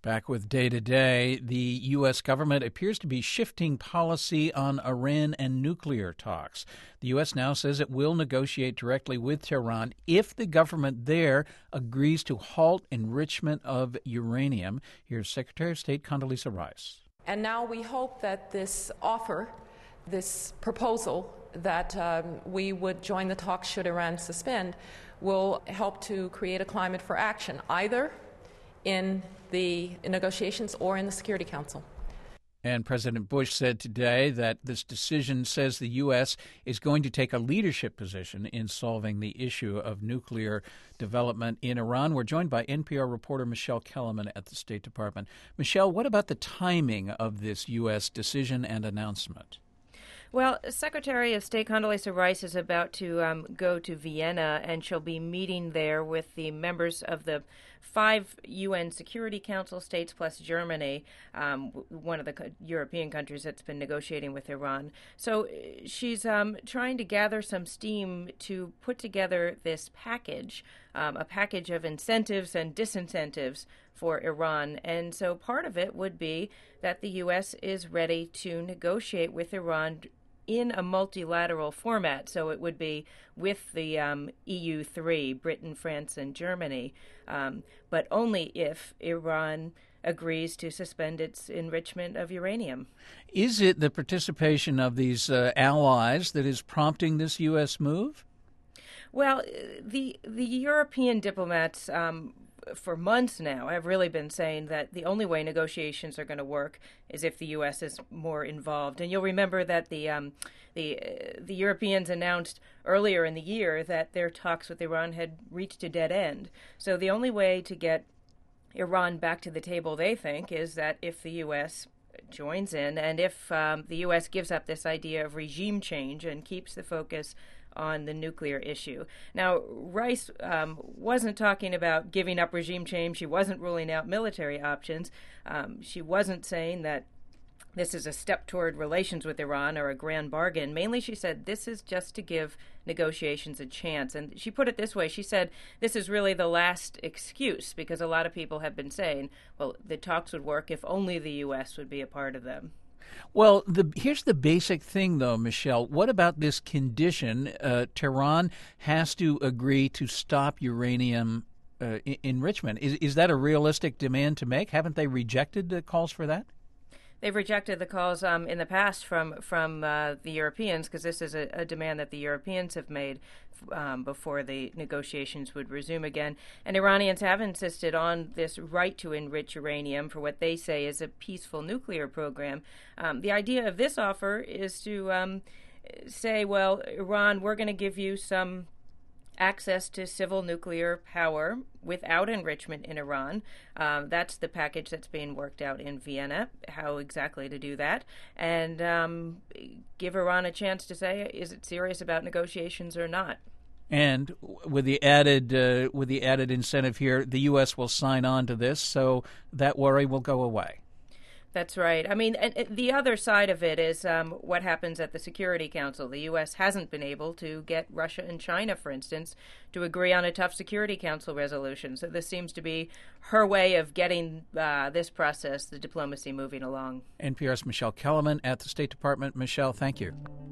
Back with Day to Day, the U.S. government appears to be shifting policy on Iran and nuclear talks. The U.S. now says it will negotiate directly with Tehran if the government there agrees to halt enrichment of uranium. Here's Secretary of State Condoleezza Rice. And now we hope that this offer, this proposal that we would join the talks should Iran suspend, will help to create a climate for action, either in the negotiations or in the Security Council. And President Bush said today that this decision says the U.S. is going to take a leadership position in solving the issue of nuclear development in Iran. We're joined by NPR reporter Michelle Kellerman at the State Department. Michelle, what about the timing of this U.S. decision and announcement? Well, Secretary of State Condoleezza Rice is about to go to Vienna, and she'll be meeting there with the members of the 5 UN Security Council states plus Germany, one of the European countries that's been negotiating with Iran. So she's trying to gather some steam to put together this package, a package of incentives and disincentives for Iran. And so part of it would be that the U.S. is ready to negotiate with Iran in a multilateral format. So it would be with the EU3, Britain, France, and Germany, but only if Iran agrees to suspend its enrichment of uranium. Is it the participation of these allies that is prompting this U.S. move? Well, the European diplomats for months now have really been saying that the only way negotiations are going to work is if the U.S. is more involved. And you'll remember that the Europeans announced earlier in the year that their talks with Iran had reached a dead end. So the only way to get Iran back to the table, they think, is that if the U.S. joins in and if the U.S. gives up this idea of regime change and keeps the focus on the nuclear issue. Now, Rice wasn't talking about giving up regime change. She wasn't ruling out military options. She wasn't saying that this is a step toward relations with Iran or a grand bargain. Mainly, she said this is just to give negotiations a chance. And she put it this way. She said this is really the last excuse because a lot of people have been saying, well, the talks would work if only the U.S. would be a part of them. Well, here's the basic thing, though, Michelle. What about this condition? Tehran has to agree to stop uranium enrichment. Is that a realistic demand to make? Haven't they rejected the calls for that? They've rejected the calls in the past from the Europeans because this is a demand that the Europeans have made before the negotiations would resume again. And Iranians have insisted on this right to enrich uranium for what they say is a peaceful nuclear program. The idea of this offer is to say, well, Iran, we're going to give you some access to civil nuclear power without enrichment in Iran. That's the package that's being worked out in Vienna, how exactly to do that, and give Iran a chance to say, is it serious about negotiations or not? And with the added incentive here, the U.S. will sign on to this, so that worry will go away. That's right. I mean, the other side of it is what happens at the Security Council. The U.S. hasn't been able to get Russia and China, for instance, to agree on a tough Security Council resolution. So this seems to be her way of getting this process, the diplomacy, moving along. NPR's Michelle Kellerman at the State Department. Michelle, thank you.